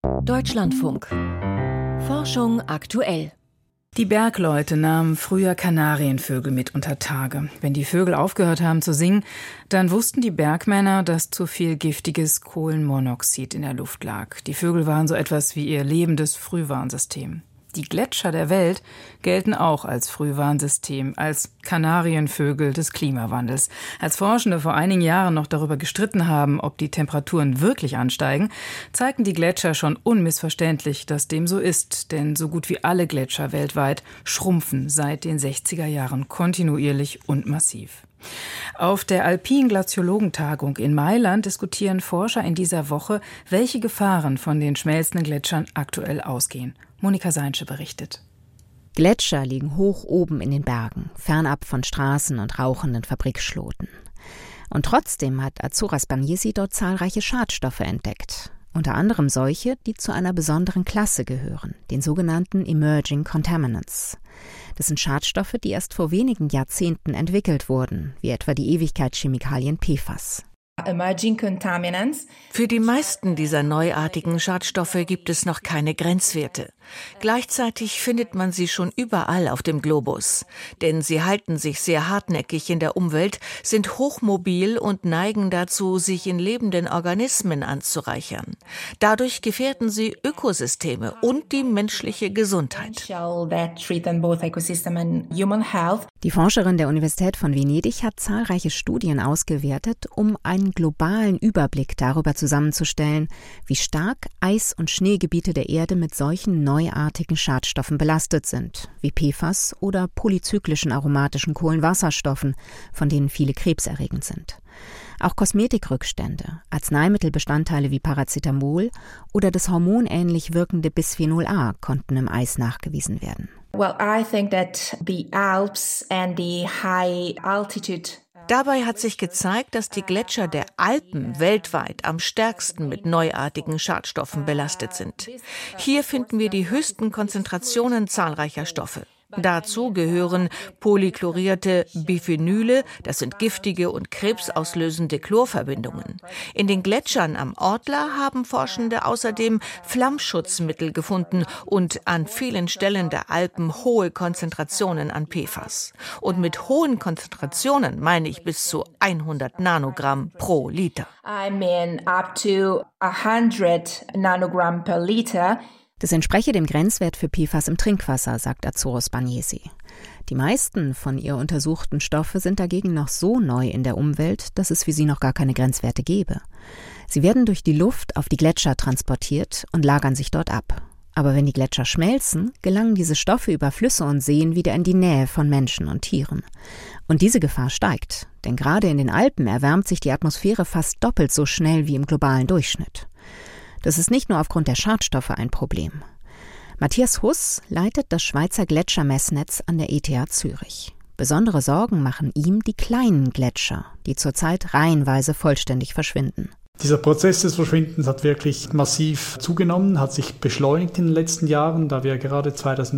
Deutschlandfunk. Forschung aktuell. Die Bergleute nahmen früher Kanarienvögel mit unter Tage. Wenn die Vögel aufgehört haben zu singen, dann wussten die Bergmänner, dass zu viel giftiges Kohlenmonoxid in der Luft lag. Die Vögel waren so etwas wie ihr lebendes Frühwarnsystem. Die Gletscher der Welt gelten auch als Frühwarnsystem, als Kanarienvögel des Klimawandels. Als Forschende vor einigen Jahren noch darüber gestritten haben, ob die Temperaturen wirklich ansteigen, zeigten die Gletscher schon unmissverständlich, dass dem so ist. Denn so gut wie alle Gletscher weltweit schrumpfen seit den 60er Jahren kontinuierlich und massiv. Auf der Alpinen Glaziologentagung in Mailand diskutieren Forscher in dieser Woche, welche Gefahren von den schmelzenden Gletschern aktuell ausgehen. Monika Seinsche berichtet. Gletscher liegen hoch oben in den Bergen, fernab von Straßen und rauchenden Fabrikschloten. Und trotzdem hat Azzurra Spagnesi dort zahlreiche Schadstoffe entdeckt. Unter anderem solche, die zu einer besonderen Klasse gehören, den sogenannten Emerging Contaminants. Das sind Schadstoffe, die erst vor wenigen Jahrzehnten entwickelt wurden, wie etwa die Ewigkeitschemikalien PFAS. Für die meisten dieser neuartigen Schadstoffe gibt es noch keine Grenzwerte. Gleichzeitig findet man sie schon überall auf dem Globus. Denn sie halten sich sehr hartnäckig in der Umwelt, sind hochmobil und neigen dazu, sich in lebenden Organismen anzureichern. Dadurch gefährden sie Ökosysteme und die menschliche Gesundheit. Die Forscherin der Universität von Venedig hat zahlreiche Studien ausgewertet, um einen globalen Überblick darüber zusammenzustellen, wie stark Eis- und Schneegebiete der Erde mit solchen neuartigen Schadstoffen belastet sind, wie PFAS oder polyzyklischen aromatischen Kohlenwasserstoffen, von denen viele krebserregend sind. Auch Kosmetikrückstände, Arzneimittelbestandteile wie Paracetamol oder das hormonähnlich wirkende Bisphenol A konnten im Eis nachgewiesen werden. Dabei hat sich gezeigt, dass die Gletscher der Alpen weltweit am stärksten mit neuartigen Schadstoffen belastet sind. Hier finden wir die höchsten Konzentrationen zahlreicher Stoffe. Dazu gehören polychlorierte Biphenyle, das sind giftige und krebsauslösende Chlorverbindungen. In den Gletschern am Ortler haben Forschende außerdem Flammschutzmittel gefunden und an vielen Stellen der Alpen hohe Konzentrationen an PFAS. Und mit hohen Konzentrationen meine ich bis zu 100 Nanogramm pro Liter. Up to 100 Nanogramm per Liter. Das entspreche dem Grenzwert für PFAS im Trinkwasser, sagt Azzurra Spagnesi. Die meisten von ihr untersuchten Stoffe sind dagegen noch so neu in der Umwelt, dass es für sie noch gar keine Grenzwerte gäbe. Sie werden durch die Luft auf die Gletscher transportiert und lagern sich dort ab. Aber wenn die Gletscher schmelzen, gelangen diese Stoffe über Flüsse und Seen wieder in die Nähe von Menschen und Tieren. Und diese Gefahr steigt, denn gerade in den Alpen erwärmt sich die Atmosphäre fast doppelt so schnell wie im globalen Durchschnitt. Das ist nicht nur aufgrund der Schadstoffe ein Problem. Matthias Huss leitet das Schweizer Gletschermessnetz an der ETH Zürich. Besondere Sorgen machen ihm die kleinen Gletscher, die zurzeit reihenweise vollständig verschwinden. Dieser Prozess des Verschwindens hat wirklich massiv zugenommen, hat sich beschleunigt in den letzten Jahren, da wir gerade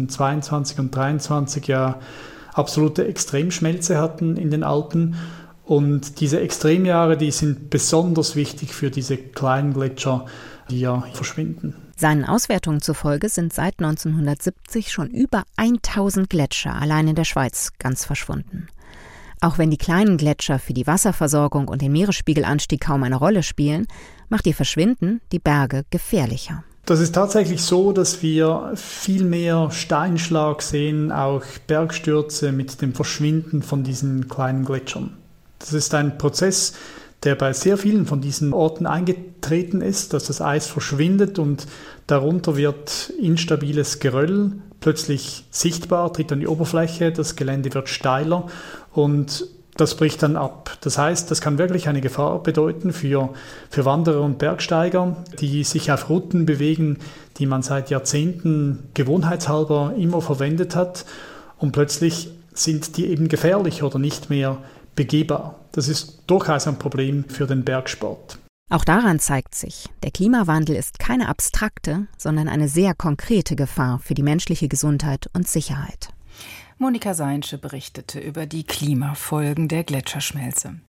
2022 und 2023 ja absolute Extremschmelze hatten in den Alpen. Und diese Extremjahre, die sind besonders wichtig für diese kleinen Gletscher, die ja verschwinden. Seinen Auswertungen zufolge sind seit 1970 schon über 1000 Gletscher allein in der Schweiz ganz verschwunden. Auch wenn die kleinen Gletscher für die Wasserversorgung und den Meeresspiegelanstieg kaum eine Rolle spielen, macht ihr Verschwinden die Berge gefährlicher. Das ist tatsächlich so, dass wir viel mehr Steinschlag sehen, auch Bergstürze mit dem Verschwinden von diesen kleinen Gletschern. Das ist ein Prozess, der bei sehr vielen von diesen Orten eingetreten ist, dass das Eis verschwindet und darunter wird instabiles Geröll plötzlich sichtbar, tritt an die Oberfläche, das Gelände wird steiler und das bricht dann ab. Das heißt, das kann wirklich eine Gefahr bedeuten für Wanderer und Bergsteiger, die sich auf Routen bewegen, die man seit Jahrzehnten gewohnheitshalber immer verwendet hat und plötzlich sind die eben gefährlich oder nicht mehr begehbar. Das ist durchaus ein Problem für den Bergsport. Auch daran zeigt sich, der Klimawandel ist keine abstrakte, sondern eine sehr konkrete Gefahr für die menschliche Gesundheit und Sicherheit. Monika Seinsche berichtete über die Klimafolgen der Gletscherschmelze.